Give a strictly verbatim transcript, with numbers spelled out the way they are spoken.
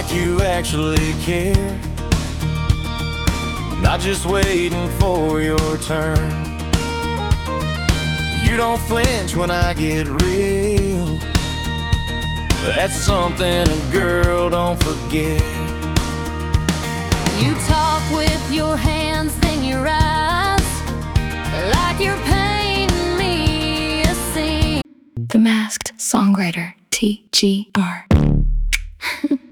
like you actually care, not just waiting for your turn. You don't flinch when I get real, that's something a girl don't forget. You talk with your hands, then your eyes, like you're painting me a scene. The Masked Songwriter, T G R.